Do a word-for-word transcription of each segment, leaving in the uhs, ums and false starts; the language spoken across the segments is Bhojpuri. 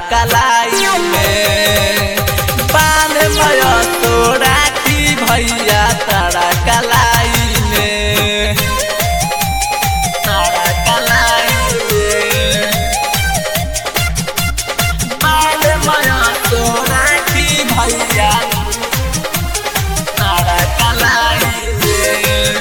कलाई में बांध भयो तो राखी भैया तारा कलाई में तारा कलाई में बांध भयो तो राखी भैया तारा कलाई में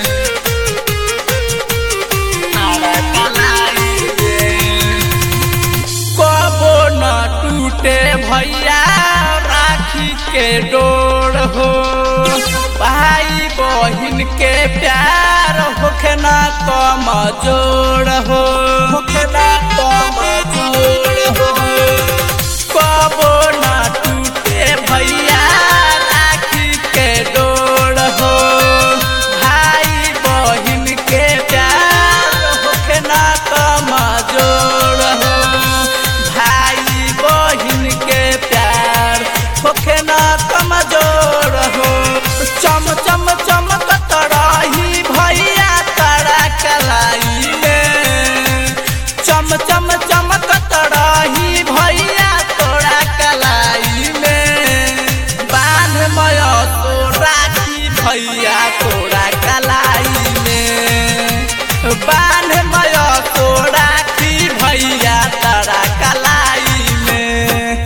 तारा कलाई में कबो न टूटे भैया राखी के डोर हो भाई बहिन के प्यार होखे ना कमजोर हो होखे ना कमजोर हो कबो ना टूटे भैया राखी के डोर हो भाई बहिन के प्यार होखे ना कमजोर हो भाई बहिन के प्यार होखे ना कमजोर हो चम चम चमकत रही भैया तारा कलाई में चम चम चमकत रही भैया तोरा कलाई में बांध मयो तो राखी भैया तोरा कलाई में बांध मयो तो राखी भैया तारा कलाई में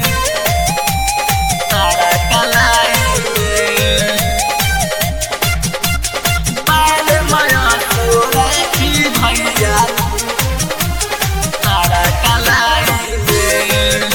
तारा कलाई में बांध मयो तो राखी भैया तारा कलाई में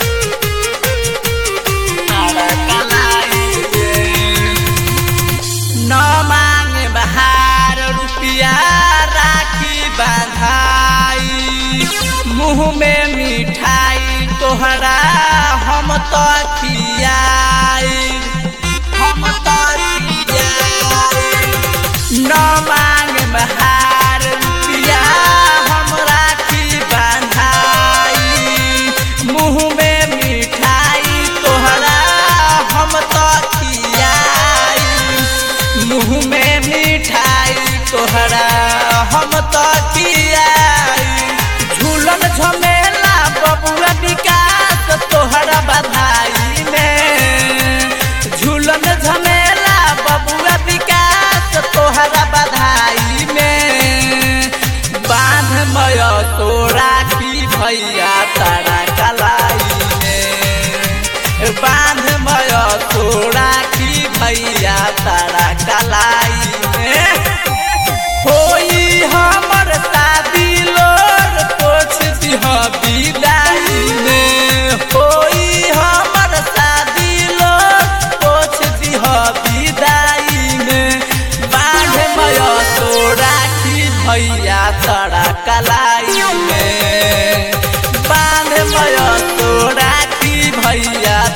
तारा कलाई में न मांगे बहार रुपया राखी बांधाई मुँह में मिठाई तोहरा हम तो खियाई हम तो खियाई न मांगे बहार रुपया हम राखी बांधाई मुँह में मिठाई तोहरा हम तो खियाई मुँह में मिठाई तोहरा हम तो खियाई झूलन झमेला बबुआ विकास तोहरा बधाई में झूलन झमेला बबुआ विकास तोहरा बधाई में बांध मयो तो राखी भैया तारा कलाई में बांध मयो तो राखी भैया तारा कलाई में होई हमर शादी लोर पोछ दिह विदाई में होई हमर शादी लोर पोछ दिह विदाई में बांध मयो तो राखी भैया तारा कलाई में बांध मयो तो राखी भैया